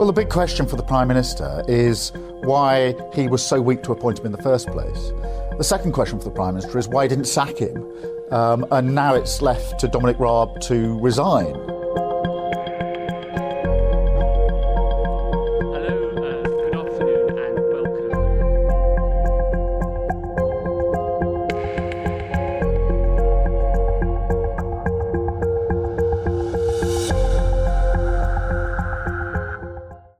Well, the big question for the Prime Minister is why he was so weak to appoint him in the first place. The second question for the Prime Minister is why he didn't sack him. And now it's left to Dominic Raab to resign.